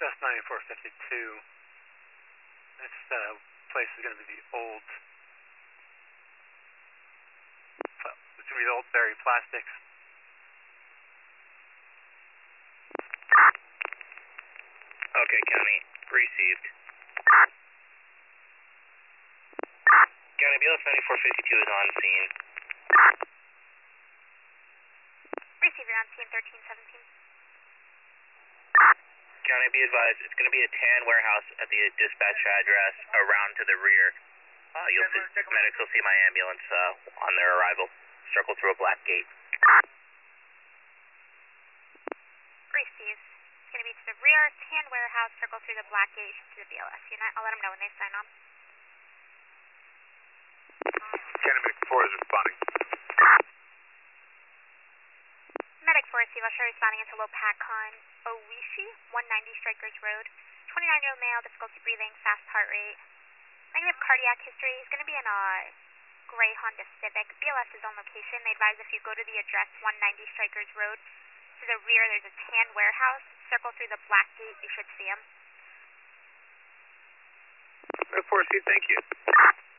Southwest 9452. This place is going to be the old, it's going to be the old Berry Plastics. Okay, County, received. County, BLS 9452 is on scene. Received, you're on scene 1317. County, be advised, it's going to be a tan warehouse at the dispatch address around to the rear. Medics will see my ambulance on their arrival. Circle through a black gate. Received. It's going to be to the rear, tan warehouse, circle through the black gate to the BLS unit. I'll let them know when they sign on. County Medic 4 is responding. Medic 4, Steve, I'll show responding into Lopakon Owishi, 190 Strikers Road. 29-year-old male, difficulty breathing, fast heart rate. Negative cardiac history. He's going to be in a gray Honda Civic. BLS is on location. They advise if you go to the address 190 Strikers Road, to the rear there's a tan warehouse. Circle through the black gate. You should see him. Medic 4, Steve, thank you.